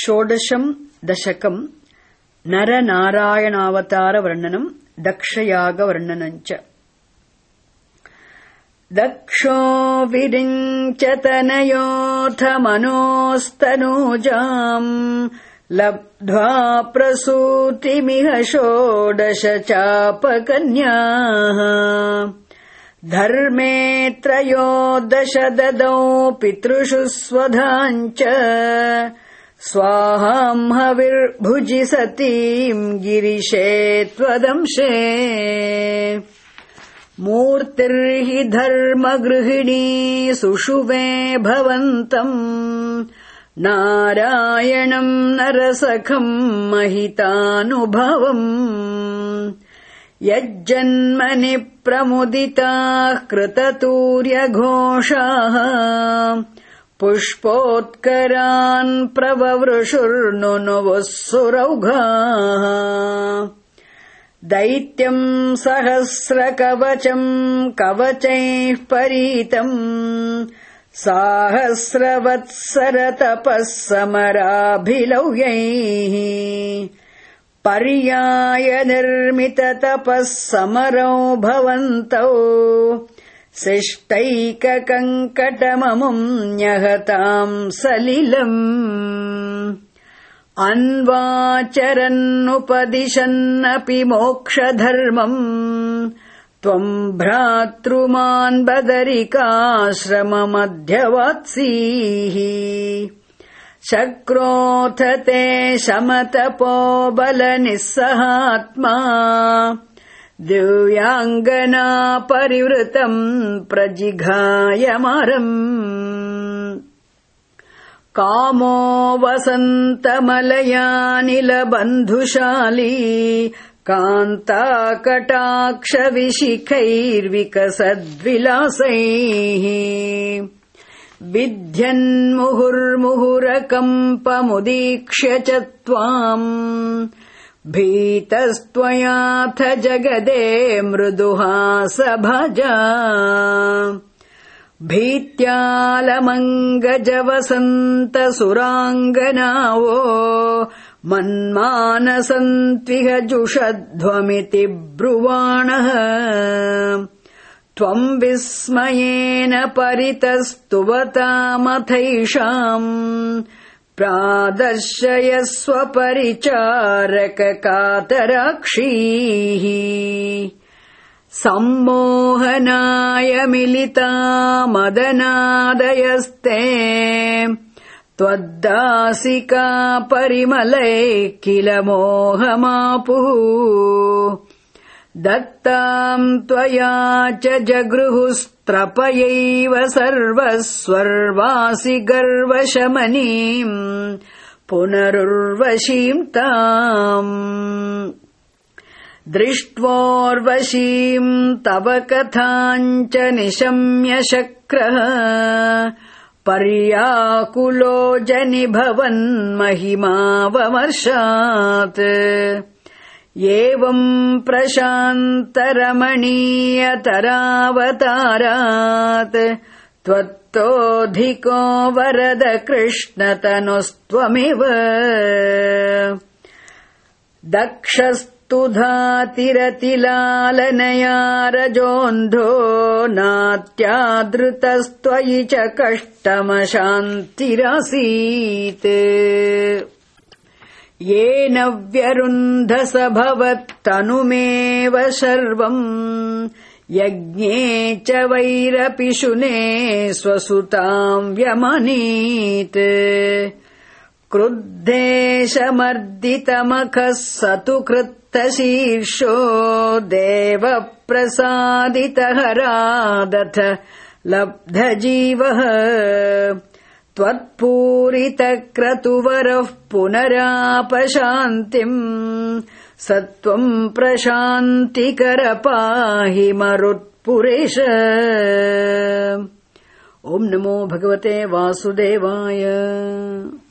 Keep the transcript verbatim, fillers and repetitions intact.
षोडशम् दशकम् नरनारायणावतारवर्णनम् दक्षयागवर्णनम् च। दक्षो विरिञ्चतनयोऽथ मनोस्तनूजाम् लब्ध्वा प्रसूतिमिह षोडश चापकन्याः। धर्मे त्रयोदश ददौ पितृषु स्वधाम् च स्वाहाम् हविर्भुजि सतीम् गिरिशे त्वदंशे। मूर्तिर्हि धर्मगृहिणी सुषुवे भवन्तम् नारायणम् नरसखम् महितानुभवम्। यज्जन्मनि प्रमुदिताः कृततूर्यघोषाः पुष्पोत्करान् प्रववृषुर्नुनुवुः सुरौघाः। दैत्यम् सहस्रकवचम् कवचैः परीतम् साहस्रवत्सरतपः समराभिलौयैः। पर्याय निर्मिततपः समरौ भवन्तौ शिष्टैककङ्कटममुम् न्यहताम् सलिलम्। अन्वाचरन्नुपदिशन्नपि मोक्षधर्मम् त्वम् भ्रातृमान् बदरिकाश्रममध्यवात्सीः। शक्रोऽथ ते शमतपो बलनिस्सहात्मा दिव्याङ्गना परिवृतम् प्रजिघायमारम्। कामो वसन्तमलयानिलबन्धुशाली कान्ताकटाक्षविशिखैर्विकसद्विलासैः। विध्यन्मुहुर्मुहुरकम्पमुदीक्ष्य च त्वाम् भीतस्त्वयाथ जगदे मृदुहासभजा। भीत्यालमङ्गजवसन्तसुराङ्गनावो मन्मानसन्त्विह जुषध्वमिति ब्रुवाणः। त्वम् विस्मयेन परितस्तुवतामथैषाम् प्रादर्शयस्व परिचारककातराक्षीः। सम्मोहनाय मिलिता मदनादयस्ते त्वद्दासिका परिमलै किल मोहमापुः। दत्ताम् त्वया च जगृहुस्त्रपयैव सर्वस्वर्वासि गर्वशमनीम् पुनरुर्वशीम् ताम्। दृष्ट्वोर्वशीम् तव कथाम् च निशम्य शक्रः पर्याकुलो जनिभवन् महिमावमर्शात्। एवम् प्रशान्तरमणीयतरावतारात् त्वत्तोऽधिको वरद कृष्णतनुस्त्वमेव। दक्षस्तुधातिरतिलालनया रजोऽन्धो नात्यादृतस्त्वयि च कष्टमशान्तिरासीत्। येन व्यरुन्धस भवत्तनुमेव शर्वम् यज्ञे च वैरपि शुने स्वसुताम् व्यमनीत्। क्रुद्धेशमर्दितमखः स तु कृत्तशीर्षो देवप्रसादितहरादथ लब्धजीवः। त्वत्पूरितक्रतुवरः पुनरापशान्तिम् स त्वम् प्रशान्तिकर पाहि मरुत्पुरेश। ॐ नमो भगवते वासुदेवाय।